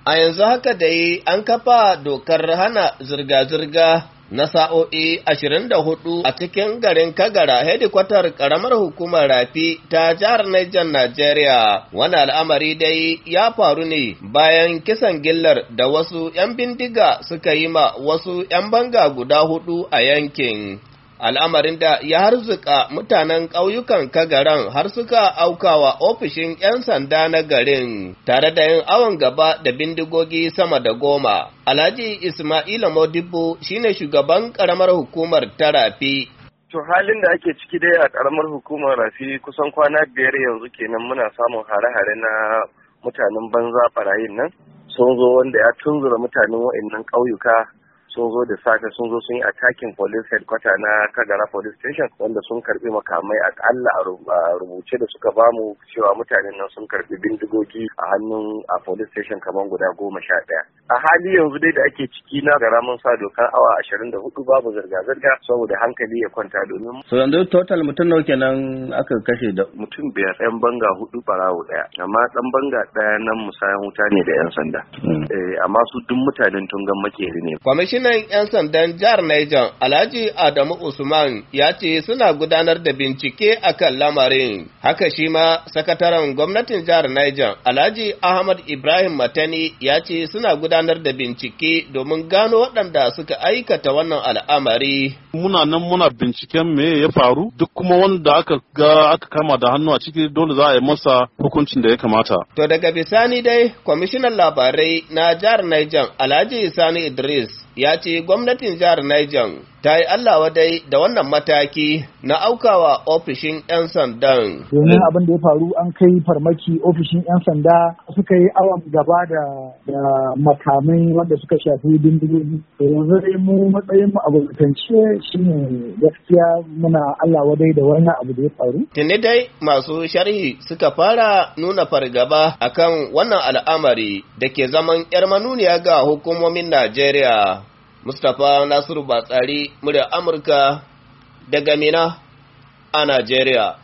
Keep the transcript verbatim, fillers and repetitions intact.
A yanzu haka dai an kafa dokar hana zirga-zirga na sa'o'i ashirin da hudu a cikin garin Kagara, hedikwatar ƙaramar hukumar Rafi ta jihar Niger, Najeriya. Wani al'amari dai ya faru ne bayan kisan gillar da wasu ‘yan bindiga suka yi ma wasu ‘yan banga guda hudu a yankin. Al'amarin da ya harzuka mutanen ƙauyukan Kagaran har suka aukawa ofishin ‘yan sanda na garin, tare da yin awon gaba da bindigogi sama da goma. Alhaji Ismaila Modibo shine shugaban ƙaramar hukumar ta Rafi. To halin da ake ciki dai a ƙaramar hukumar Rafi kusan kwana biyar yanzu kenan muna samun hare-hare na mutanen banza barayin nan. Sun zo wanda ya tunzura mutanen wa'annan ƙauyuka. sun zo da safe sun zo sun yi attacking police headquarter na Kagara police station wanda sun karbi makamai akalla a rubuce da suka bamu cewa mutanen nan sun karbi bindigogi a hannun a police station kamar guda goma sha ɗaya. A hali yanzu dai da ake ciki na gara mun sa dokar awa ashirin da hudu babu zirga-zirga saboda hankali ya kwanta domin. So yanzu total mutum nawa kenan aka kashe da mutum biyar, yan banga hudu barawo ɗaya, amma ɗan banga ɗaya nan musayan wuta ne da yan sanda. Amma su duk mutanen tungan makeri ne. Kwamishinan 'yan sandan jihar Niger, Alhaji Adamu Usman, ya ce suna gudanar da bincike akan lamarin. Haka shi ma sakataren gwamnatin jihar Niger, Alhaji Ahmad Ibrahim Matani, ya ce suna gudanar da bincike domin gano waɗanda suka aikata wannan al'amari. Muna nan muna binciken me ya faru, duk kuma wanda aka ga aka kama da hannu a ciki dole za a yi masa hukuncin da ya kamata. To daga bisani dai, kwamishinan labarai na jihar Niger, Alhaji Sani Idris, ya ce gwamnatin jihar Niger ta yi Allah wadai da wannan mataki na aukawa ofishin 'yan sandan. Domin abin da ya faru an kai farmaki ofishin 'yan sanda suka yi awon gaba da makamai wanda suka shafi bindigogi. To yanzu dai mu matsayin mu abokance shine gaskiya muna Allah wadai da wannan abu da ya faru. Tuni dai masu sharhi suka fara nuna fargaba akan wannan al'amari da ke zaman 'yar manuniya ga hukumomin Najeriya. Mustapha Nasiru Batsari, murya Amurka daga Mina a Najeriya.